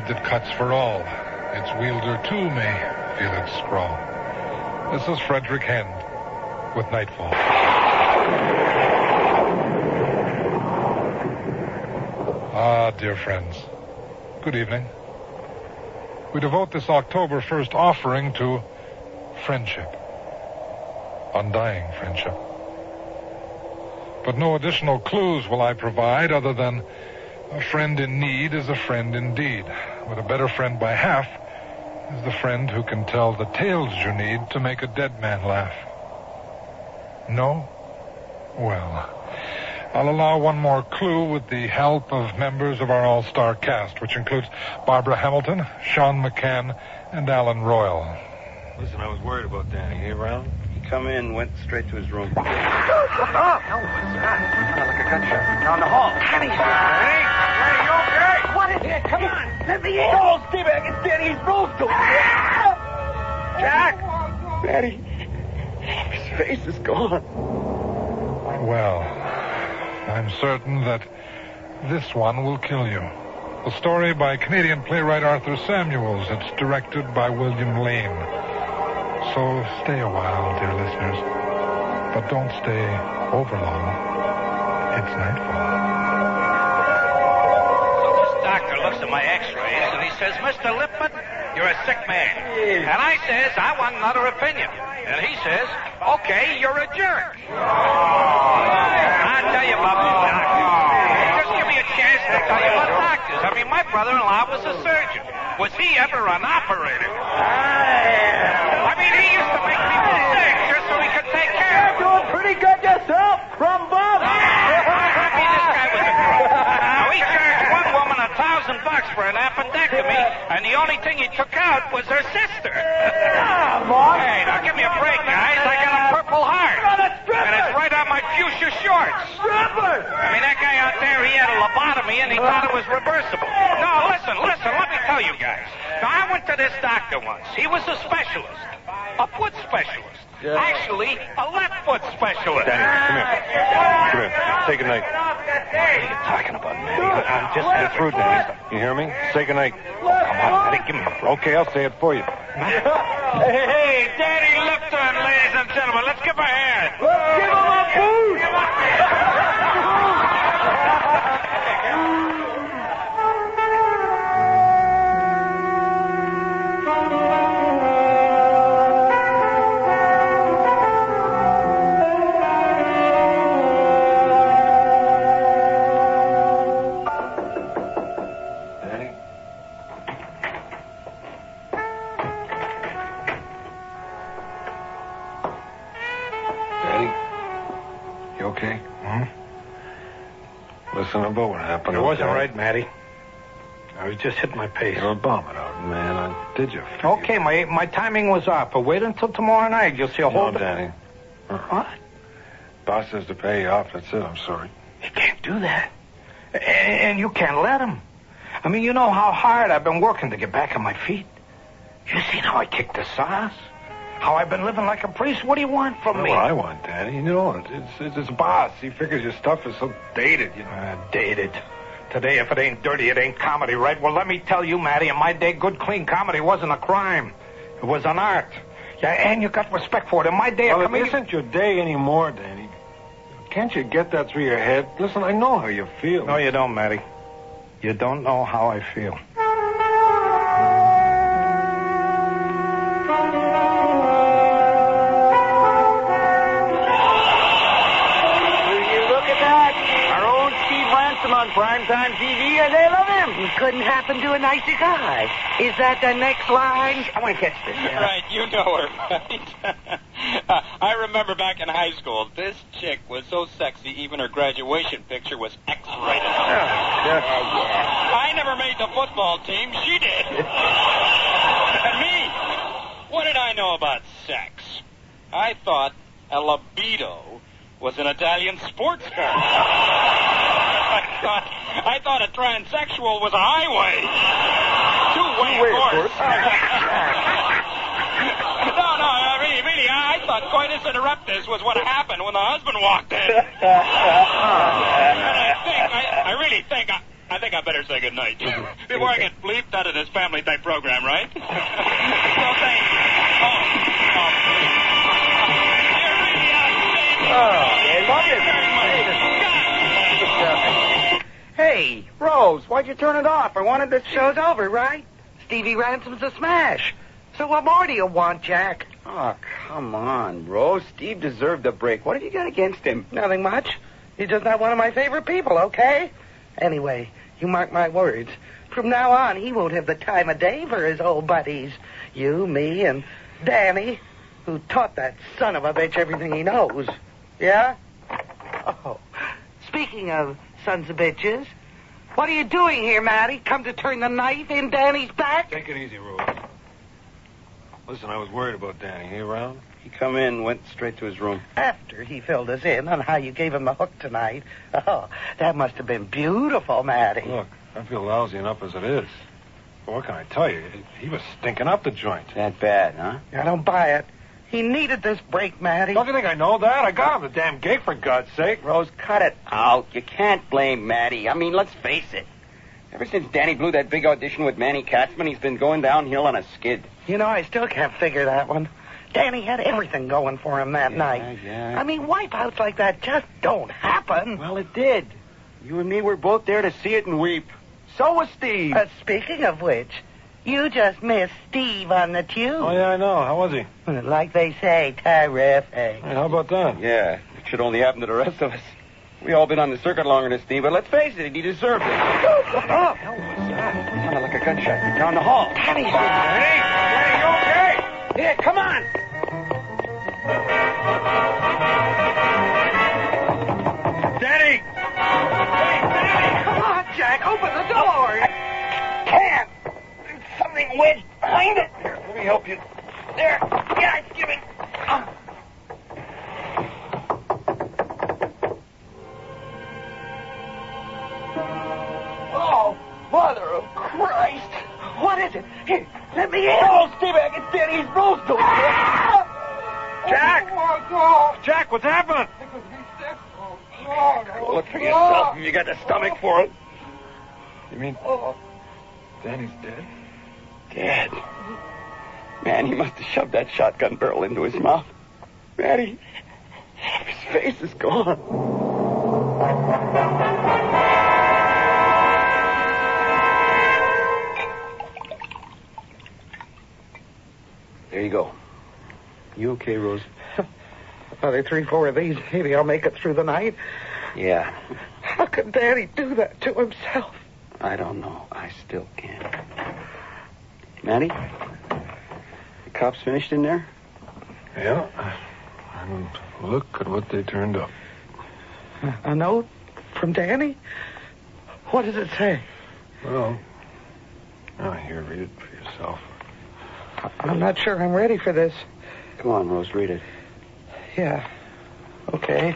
sword that cuts for all. Its wielder, too, may feel its scrawl. This is Frederick Hend with Nightfall. Ah, dear friends, good evening. We devote this October 1st offering to friendship. Undying friendship. But no additional clues will I provide other than a friend in need is a friend indeed. With a better friend by half is the friend who can tell the tales you need to make a dead man laugh. No? Well, I'll allow one more clue with the help of members of our all-star cast, which includes Barbara Hamilton, Sean McCann, and Alan Royal. Listen, I was worried about Danny. He around? He come in, went straight to his room. What the hell was that? Sounded like a gunshot. Down the hall. Danny! Danny, you okay? What is it? Come on. Let me in. Oh, Steve, it's Danny's roof. Jack! Daddy, his face is gone. Well, I'm certain that this one will kill you. The story by Canadian playwright Arthur Samuels. It's directed by William Lane. So stay a while, dear listeners. But don't stay over long. It's nightfall. So this doctor looks at my x-rays and he says, Mr. Lipman, you're a sick man. And I says, I want another opinion. And he says, okay, you're a jerk. I'll tell you about this doctor. Just give me a chance to tell you about doctors. I mean, my brother-in-law was a surgeon. Was he ever an operator? I mean, he used to make people sick just so he could take care of them. You're doing pretty good yourself, Crumbo. I mean, this guy was a crook. Now, he charged one woman $1,000 for an appendectomy, and the only thing he took out was her sister. Hey, now give me a break, guys. I got a Purple Heart. And it's right on my fuchsia shorts. Strippers! I mean, that guy out there, he had a lobotomy, and he thought it was reversible. No, listen, let me tell you guys. Now, I went to this doctor once. He was a specialist. A foot specialist. Yeah. Actually, a left foot specialist. Danny, come here. Come here. Say goodnight. What are you talking about, man? I'm just... Get through, Danny. You hear me? Say goodnight. Come on, Daddy, give me a break. Okay, I'll say it for you. Hey, Danny Lipton, ladies and gentlemen. Let's give a hand. Let's give him a boost! About what happened. It wasn't right, Matty. I was just hitting my pace. You're a bombing out, man. Did you? Okay, my timing was off, but wait until tomorrow night. You'll see a whole... No, Danny. What? Boss has to pay you off. That's it. I'm sorry. He can't do that. And you can't let him. I mean, you know how hard I've been working to get back on my feet. You seen how I kicked the sauce? How I've been living like a priest? What do you want from me? What I want, Danny. You know, it's his boss. He figures your stuff is so dated, you know. Dated. Today, if it ain't dirty, it ain't comedy, right? Well, let me tell you, Matty, in my day, good, clean comedy wasn't a crime. It was an art. Yeah, and you got respect for it. In my day, well, it isn't your day anymore, Danny. Can't you get that through your head? Listen, I know how you feel. No, you don't, Matty. You don't know how I feel. On primetime TV, and they love him. He couldn't happen to a nicer guy. Is that the next line? I want to catch this. Yeah. Right, you know her, right? I remember back in high school, this chick was so sexy, even her graduation picture was X-rated. I never made the football team. She did. And me, what did I know about sex? I thought a libido was an Italian sports car. I thought a transsexual was a highway. Two-way, of course. No, really, I thought coitus interruptus was what happened when the husband walked in. And I really think I think I better say goodnight. Before I get bleeped out of this family-type program, right? Well, thanks. Hey, Rose, why'd you turn it off? I wanted the show's over, right? Stevie Ransom's a smash. So what more do you want, Jack? Oh, come on, Rose. Steve deserved a break. What have you got against him? Nothing much. He's just not one of my favorite people, okay? Anyway, you mark my words. From now on, he won't have the time of day for his old buddies. You, me, and Danny, who taught that son of a bitch everything he knows. Yeah? Oh, speaking of sons of bitches, what are you doing here, Matty? Come to turn the knife in Danny's back? Take it easy, Rose. Listen, I was worried about Danny. He around? He come in, went straight to his room. After he filled us in on how you gave him the hook tonight. Oh, that must have been beautiful, Matty. Look, I feel lousy enough as it is. But what can I tell you? He was stinking up the joint. That bad, huh? I don't buy it. He needed this break, Matty. Don't you think I know that? I got him the damn gig, for God's sake. Rose, cut it out. You can't blame Matty. I mean, let's face it. Ever since Danny blew that big audition with Manny Katzman, he's been going downhill on a skid. You know, I still can't figure that one. Danny had everything going for him that night. Yeah. I mean, wipeouts like that just don't happen. Well, it did. You and me were both there to see it and weep. So was Steve. Speaking of which, you just missed Steve on the tube. Oh, yeah, I know. How was he? Like they say, terrific. Hey, how about that? Yeah, it should only happen to the rest of us. We all been on the circuit longer than Steve, but let's face it, he deserved it. What the hell was that? Sounded like a gunshot down the hall. Danny! Danny, you okay? Here, come on. Danny! Hey, Danny! Come on, Jack, open the door. I can't. There's something wedged behind it. Here, let me help you. There. Yeah, it's giving. Oh, Mother of Christ. What is it? Here, let me in. Oh, Steve, it's Danny's nose to Jack! Jack, what's happening? Look for yourself if you got the stomach for it. You mean Danny's dead? Dead. Man, he must have shoved that shotgun barrel into his mouth. Man, his face is gone. There you go. You okay, Rose? Another 3-4 of these. Maybe I'll make it through the night. Yeah. How could Danny do that to himself? I don't know. I still can't. Matty? The cops finished in there? Yeah. And look at what they turned up. A note from Danny? What does it say? Well, here, read it for yourself. I'm not sure I'm ready for this. Come on, Rose, read it. Yeah. Okay.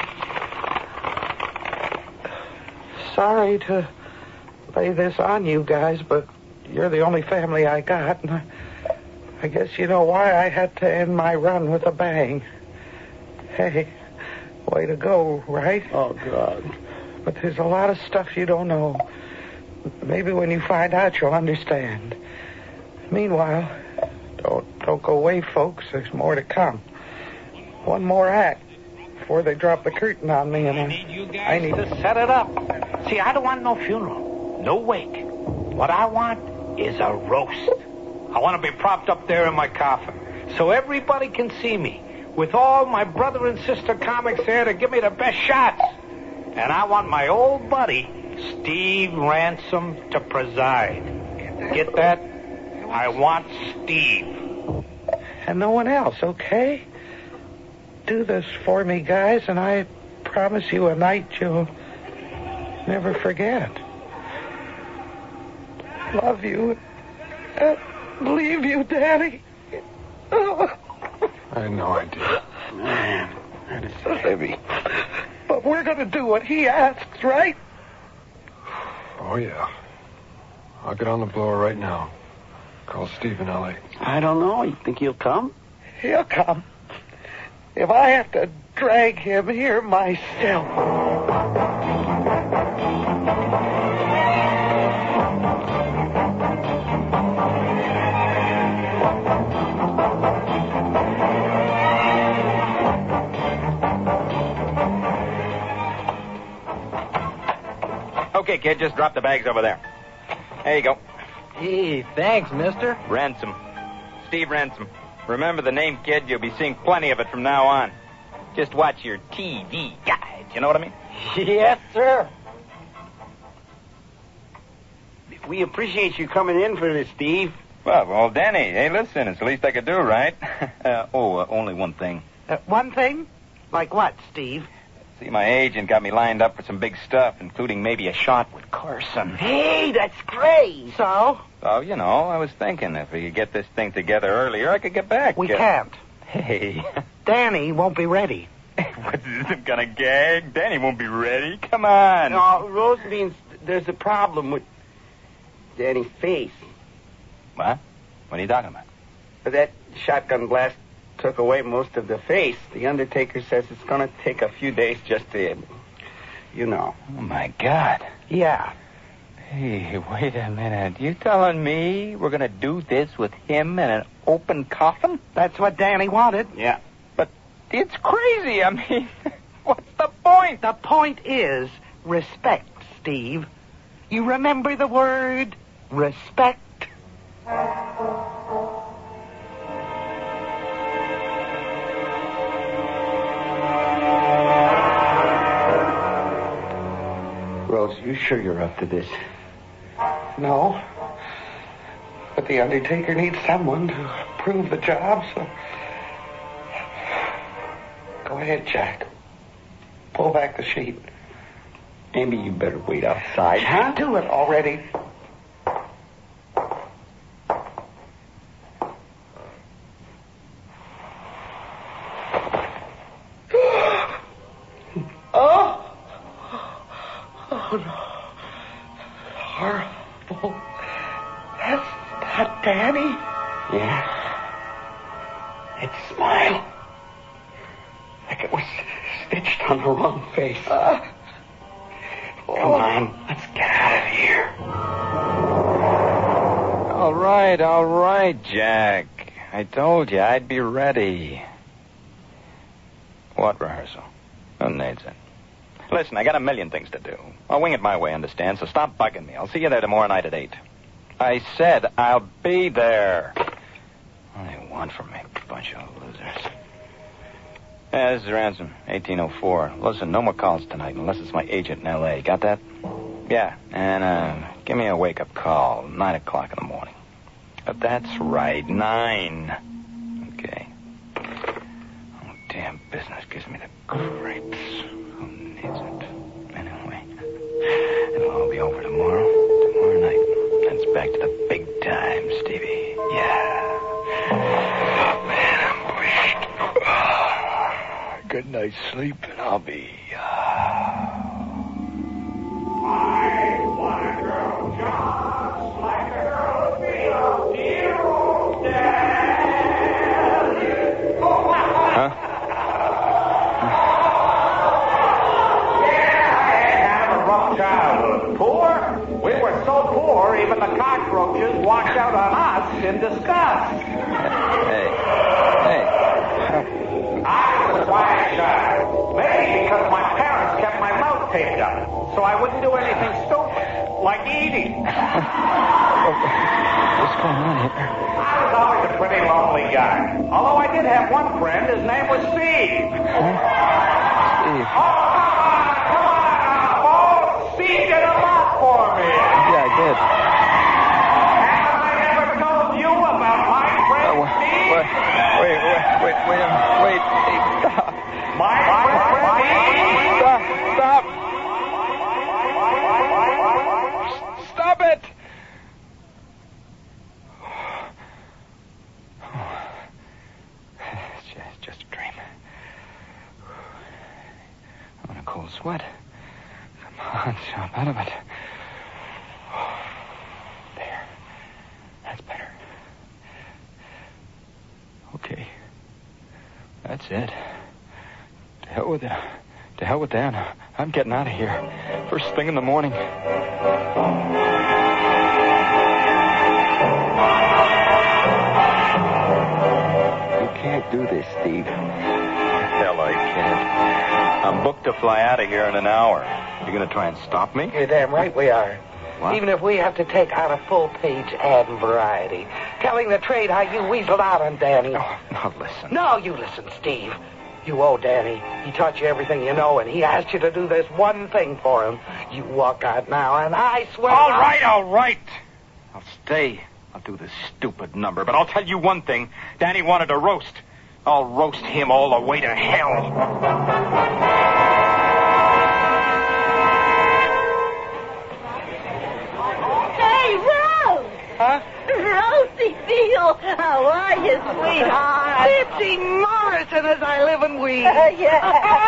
Sorry to lay this on you guys, but you're the only family I got, and I guess you know why I had to end my run with a bang. Hey, way to go, right? Oh, God. But there's a lot of stuff you don't know. Maybe when you find out, you'll understand. Meanwhile, don't go away, folks. There's more to come. One more act before they drop the curtain on me, and I need to set it up. See, I don't want no funeral, no wake. What I want is a roast. I want to be propped up there in my coffin so everybody can see me with all my brother and sister comics there to give me the best shots. And I want my old buddy, Steve Ransom, to preside. Get that? I want Steve. And no one else, okay? Do this for me, guys, and I promise you a night you'll never forget. Love you. Leave you, Daddy. I had no idea. Man, that is heavy. But we're going to do what he asks, right? Oh, yeah. I'll get on the blower right now. Call Steve in L.A. I don't know. You think he'll come? He'll come. If I have to drag him here myself. kid. Just drop the bags over there. There you go. Hey, thanks, mister. Ransom. Steve Ransom. Remember the name, kid. You'll be seeing plenty of it from now on. Just watch your TV guides. You know what I mean? Yes, sir. We appreciate you coming in for this, Steve. Well, Danny, hey, listen, it's the least I could do, right? Only one thing. One thing? Like what, Steve? See, my agent got me lined up for some big stuff, including maybe a shot with Carson. Hey, that's great. So? So, you know, I was thinking if we could get this thing together earlier, I could get back. We can't. Hey. Danny won't be ready. What's this, some kind of gag? Danny won't be ready. Come on. No, Rose means there's a problem with Danny's face. What? What are you talking about? That shotgun blast took away most of the face. The undertaker says it's going to take a few days just to, you know. Oh, my God. Yeah. Hey, wait a minute. You telling me we're going to do this with him in an open coffin? That's what Danny wanted. Yeah. But it's crazy. I mean, what's the point? The point is respect, Steve. You remember the word respect? Rose, you sure you're up to this? No. But the undertaker needs someone to prove the job, so... Go ahead, Jack. Pull back the sheet. Maybe you better wait outside, huh? Do it already. Oh, no. Horrible. That's not Danny. Yeah. Its smile. Like it was stitched on the wrong face. Come on, let's get out of here. All right, Jack. I told you I'd be ready. What rehearsal? Who needs it? Listen, I got a million things to do. I'll wing it my way, understand? So stop bugging me. I'll see you there tomorrow night at 8. I said I'll be there. What do you want from me, bunch of losers? Yeah, this is Ransom, 1804. Listen, no more calls tonight unless it's my agent in L.A. Got that? Yeah, and give me a wake-up call, 9 o'clock in the morning. That's right, 9. Okay. Oh, damn business gives me the creeps. Who needs it? Anyway, it'll all be over tomorrow night. Then it's back to the big time, Stevie. Yeah. Oh, man, I'm wished. Good night's sleep, and I'll be... I want a girl just like a girl to be a hero, Daddy. Huh? Childhood. Poor? We were so poor, even the cockroaches walked out on us in disgust. Hey. I was a quiet child. Maybe because my parents kept my mouth taped up, so I wouldn't do anything stupid, like eating. What's going on here? I was always a pretty lonely guy. Although I did have one friend, his name was Steve. Steve. Steve did a lot for me. Yeah, I did. Haven't I ever told you about my friend Steve? Wait. Stop. My friend Steve? Stop it! It's just a dream. I'm in a cold sweat. Come on, snap out of it. There. That's better. Okay. That's it. To hell with that. To hell with that. I'm getting out of here. First thing in the morning. You can't do this, Steve. Hell, I can't. I'm booked to fly out of here in an hour. You going to try and stop me? You're damn right we are. What? Even if we have to take out a full-page ad in Variety, telling the trade how you weaseled out on Danny. Oh, now listen. No, you listen, Steve. You owe Danny. He taught you everything you know, and he asked you to do this one thing for him. You walk out now, and I swear... All right. I'll stay. I'll do this stupid number, but I'll tell you one thing. Danny wanted a roast. I'll roast him all the way to hell. Hey, Rose! Huh? Rosie Field, how are you, sweetheart? Bitsy Morrison, as I live and we. Yeah.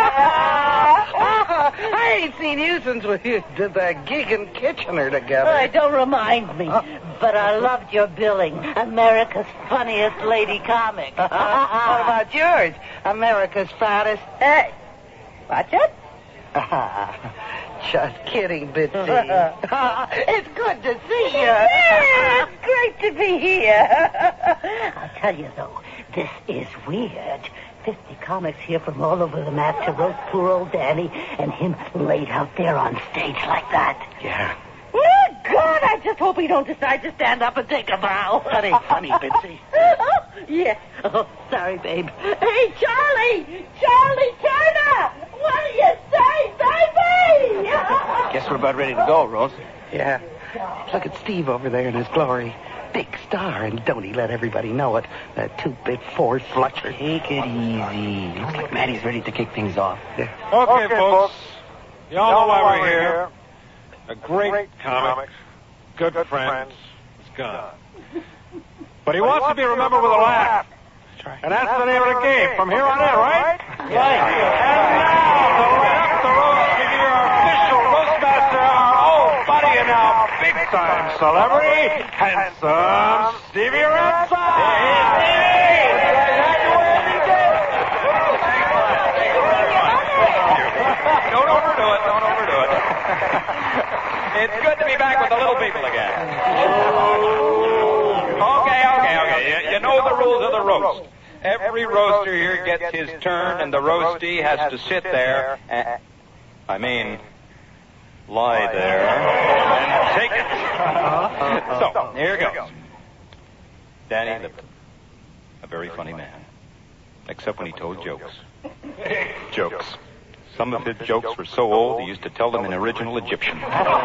I ain't seen you since we did that gig in Kitchener together. Oh, don't remind me. But I loved your billing. America's funniest lady comic. What about yours? America's fattest. Hey, watch it. Just kidding, Bitsy. It's good to see you. Yeah, it's great to be here. I'll tell you, though, this is weird. 50 comics here from all over the map to roast poor old Danny and him laid out there on stage like that. Yeah. Oh, God, I just hope he don't decide to stand up and take a bow. That ain't funny, Bitsy. Oh, yeah. Oh, sorry, babe. Hey, Charlie! Charlie Turner! What do you say, baby? Guess we're about ready to go, Rose. Yeah. Look at Steve over there in his glory. Big star, and don't he let everybody know it. That 2-bit Ford Fletcher. Take it easy. Looks like Maddie's ready to kick things off. Yeah. Okay, folks. Y'all know why we're here. A great comic. Good friends. It's gone. But he wants to be remembered with a laugh. And that's the name of the game from here on in, right? Right. And now, to light up the roast to be our official roastmaster, our old buddy and now big-time celebrity, handsome Stevie Ransom. Don't overdo it. It's good to be back with the little people again. Okay. You know the rules of the roast. Every roaster here gets his turn, and the roastie has to sit there and... lie there and take it. So, here goes. Danny lived a very funny man, except when he told jokes. Jokes. Some of his jokes were so old, he used to tell them in original Egyptian.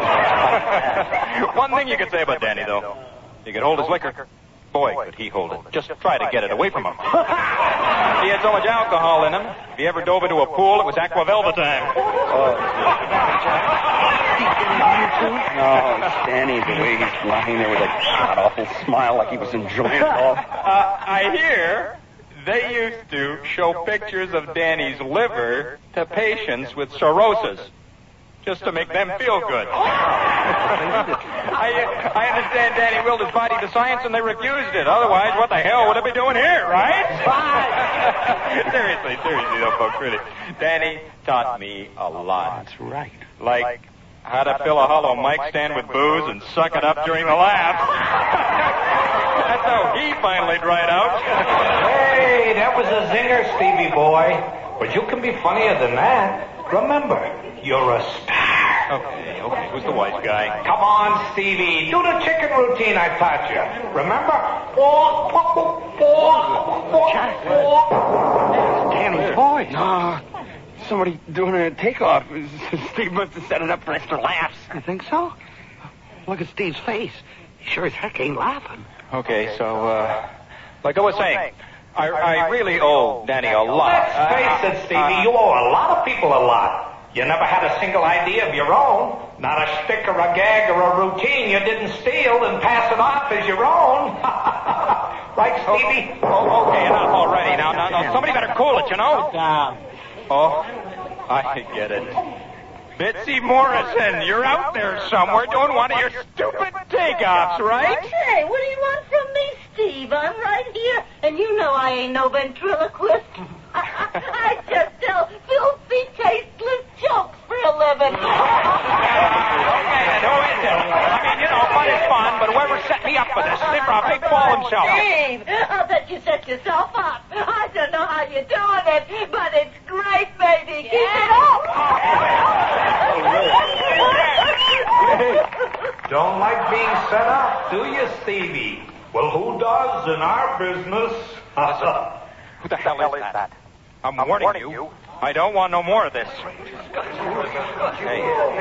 One thing you could say about Danny, though. He could hold his liquor. Boy, could he hold it. Just try to get it away from him. He had so much alcohol in him, if he ever dove into a pool, it was Aquavelva time. No, Danny, the way he's lying there with a god-awful smile like he was enjoying it all. I hear they used to show pictures of Danny's liver to patients with cirrhosis, just to make them feel good. I understand Danny willed his body to science and they refused it. Otherwise, what the hell would it be doing here, right? Seriously, though, folks, really. Danny taught me a lot. That's right. Like how to fill a hollow mic stand with booze and suck it up during the laugh. That's how he finally dried out. Hey, that was a zinger, Stevie boy. But you can be funnier than that. Remember, you're a star. Okay. Who's the wise guy? Come on, Stevie. Do the chicken routine I taught you. Remember? Danny's voice. No, somebody doing a takeoff. Steve must have set it up for extra laughs. You think so? Look at Steve's face. He sure as heck ain't laughing. Okay, so, like I was saying, I really owe Danny a lot. Let's face it, Stevie, you owe a lot of people a lot. You never had a single idea of your own. Not a shtick or a gag or a routine you didn't steal and pass it off as your own. Right, Stevie? Okay, enough already. Now, somebody better cool it, you know? Down. Oh, I get it. Bitsy Morrison, you're out there somewhere doing one of your stupid takeoffs, right? Hey, what do you want from me, Steve? I'm right here, and you know I ain't no ventriloquist. I just tell filthy, tasteless jokes for a living. Okay, then who is it? I mean, fun is fun, but whoever set me up for this, they for a big fall himself. Steve, I'll bet you set yourself up. I don't know how you're doing it, but it's great, baby. Keep it up. set up, do you, Stevie? Well, who does in our business? Who the hell is that? I'm warning you. I don't want no more of this. Hey.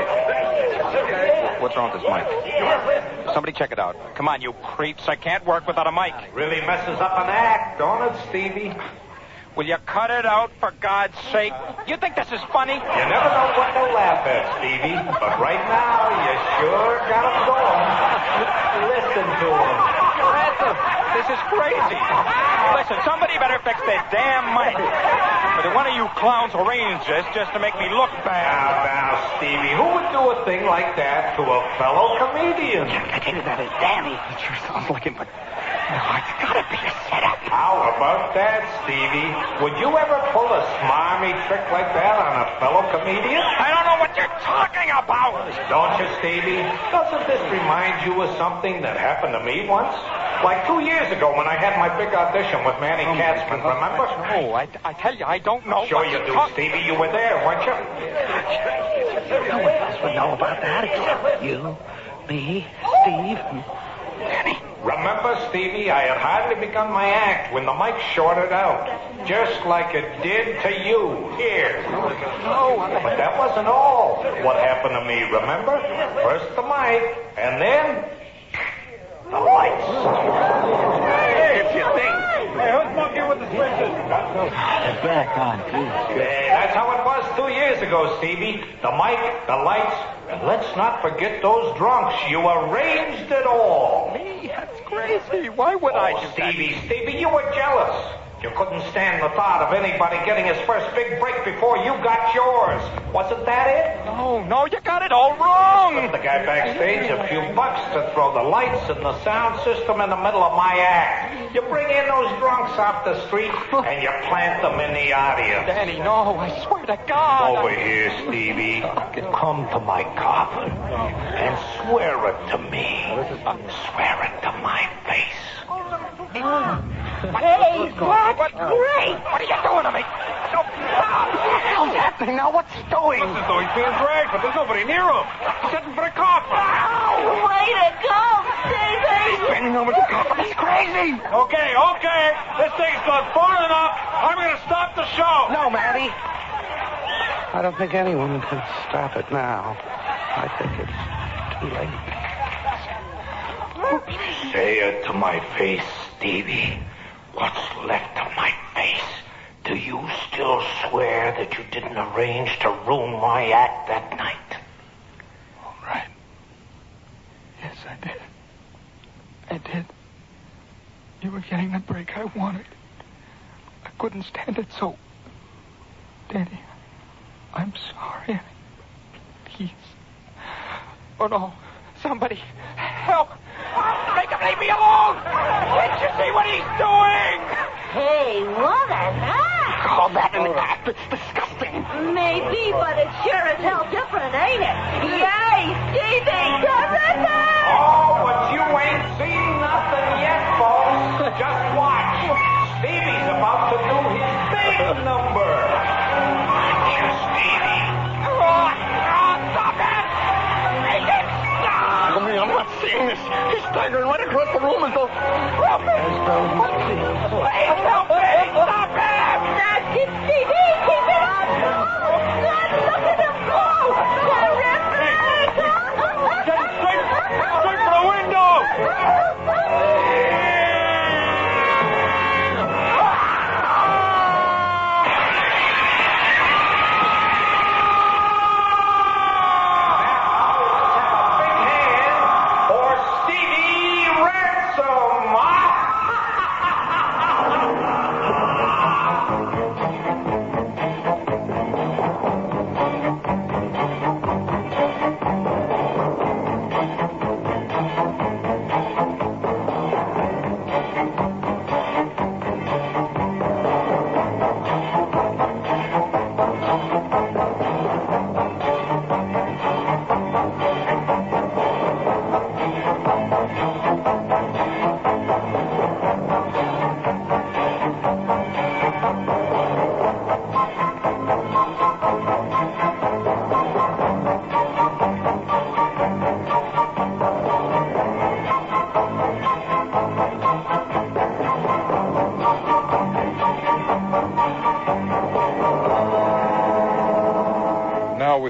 What's wrong with this mic? Somebody check it out. Come on, you creeps. I can't work without a mic. Really messes up an act, don't it, Stevie? Will you cut it out, for God's sake? You think this is funny? You never know what to laugh at, Stevie. But right now, you sure got him going. Listen to him. This is crazy. Listen, somebody better fix that damn mic. But one of you clowns arranged this just to make me look bad. Now, Stevie, who would do a thing like that to a fellow comedian? I tell you, that is Danny. It sure sounds like him, but no, it's gotta be a setup. How about that, Stevie? Would you ever pull a smarmy trick like that on a fellow comedian? I don't know what you're talking about. Don't you, Stevie? Doesn't this remind you of something that happened to me once? Like 2 years ago when I had my big audition with Manny Katzman, remember? No, I tell you, I don't know. Sure you do, Stevie. You were there, weren't you? No one else would know about that except you, me, Steve, and Danny. Remember, Stevie, I had hardly begun my act when the mic shorted out. Just like it did to you here. No, but that wasn't all what happened to me, remember? First the mic, and then the lights. Hey, it's your thing. Hey, who's monkey with the switches? They're back on, too. Hey, that's how it was 2 years ago, Stevie. The mic, the lights, and let's not forget those drunks. You arranged it all. Me? That's crazy. Why would I do Stevie, that? Stevie, you were jealous. You couldn't stand the thought of anybody getting his first big break before you got yours. Wasn't that it? No, you got it all wrong. The guy backstage a few bucks to throw the lights and the sound system in the middle of my act. You bring in those drunks off the street and you plant them in the audience. Danny, no, I swear to God. Over here, Stevie. Come to my coffin and swear it to me. Swear it to my face. Hey, that's great. What are you doing to me? What the hell's happening now? What's he doing? Looks as though he's being dragged, but there's nobody near him. He's heading for the coffin. Way to go, Stevie. He's bending over the coffin. He's crazy. Okay. This thing's gone far enough. I'm going to stop the show. No, Matty. I don't think anyone can stop it now. I think it's too late. Say it to my face, Stevie. What's left of my face? Do you still swear that you didn't arrange to ruin my act that night? All right. Yes, I did. You were getting the break I wanted. I couldn't stand it, so... Danny, I'm sorry. Please. Oh, no. Somebody, help. Make him leave me alone. Can't you see what he's doing? Hey, what an act. Call that an act? It's disgusting. Maybe, but it's sure as hell different, ain't it? Yay, Stevie, terrific! Oh, but you ain't seen nothing yet, folks. Just watch. Stevie's about to do his big number. Aren't you, Stevie? Oh, stop it! Make him stop! I'm not seeing this. He's staggering right across the room as though... Please help me! Stop him! That's it, Stevie. Keep it up. Look at him go. Terrific. Get straight for the window.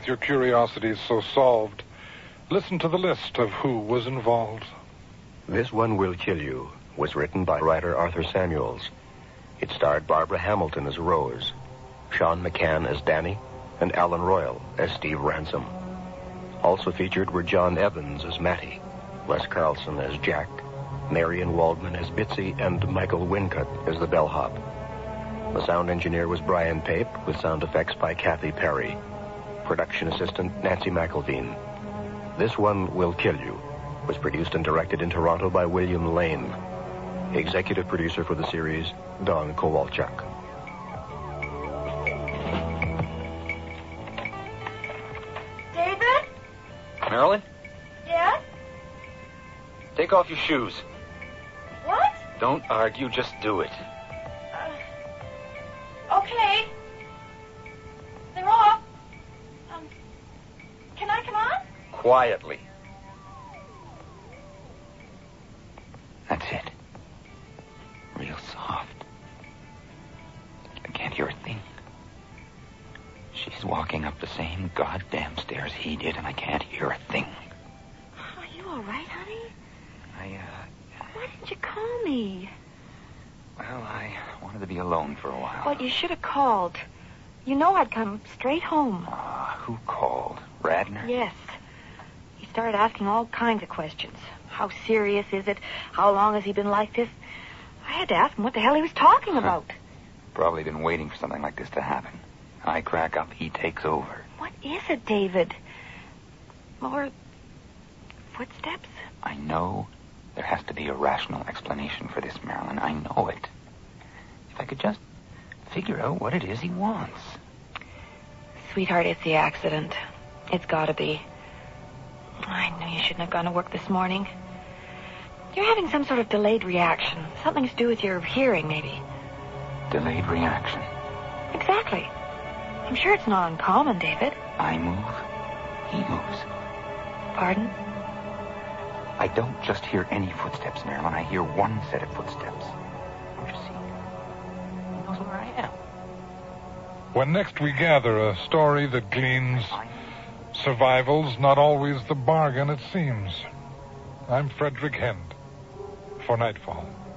with your curiosities so solved, listen to the list of who was involved. This One Will Kill You was written by writer Arthur Samuels. It starred Barbara Hamilton as Rose, Sean McCann as Danny, and Alan Royal as Steve Ransom. Also featured were John Evans as Matty, Les Carlson as Jack, Marion Waldman as Bitsy, and Michael Wincott as the bellhop. The sound engineer was Brian Pape, with sound effects by Kathy Perry. Production assistant Nancy McElveen. This One Will Kill You was produced and directed in Toronto by William Lane. Executive producer for the series, Don Kowalchuk. David? Marilyn, Yes? take off your shoes. What? Don't argue, just do it. Okay. They're off. Can I come on? Quietly. That's it. Real soft. I can't hear a thing. She's walking up the same goddamn stairs he did, and I can't hear a thing. Are you all right, honey? Why didn't you call me? Well, I wanted to be alone for a while. Well, you should have called. You know I'd come straight home. Who called? Radner? Yes. He started asking all kinds of questions. How serious is it? How long has he been like this? I had to ask him what the hell he was talking about. Probably been waiting for something like this to happen. I crack up, he takes over. What is it, David? More footsteps? I know there has to be a rational explanation for this, Marilyn. I know it. If I could just figure out what it is he wants. Sweetheart, it's the accident. It's got to be. I knew you shouldn't have gone to work this morning. You're having some sort of delayed reaction. Something to do with your hearing, maybe. Delayed reaction? Exactly. I'm sure it's not uncommon, David. I move, he moves. Pardon? I don't just hear any footsteps, Marilyn. I hear one set of footsteps. Don't you see? He knows where I am. When next we gather a story that gleans, survival's not always the bargain it seems. I'm Frederick Hend for Nightfall.